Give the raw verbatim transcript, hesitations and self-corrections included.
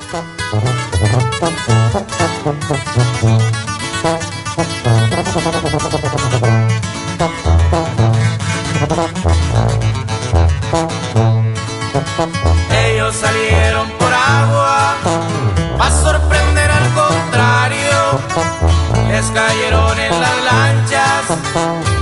Ellos salieron por agua a sorprender al contrario, les cayeron en las lanchas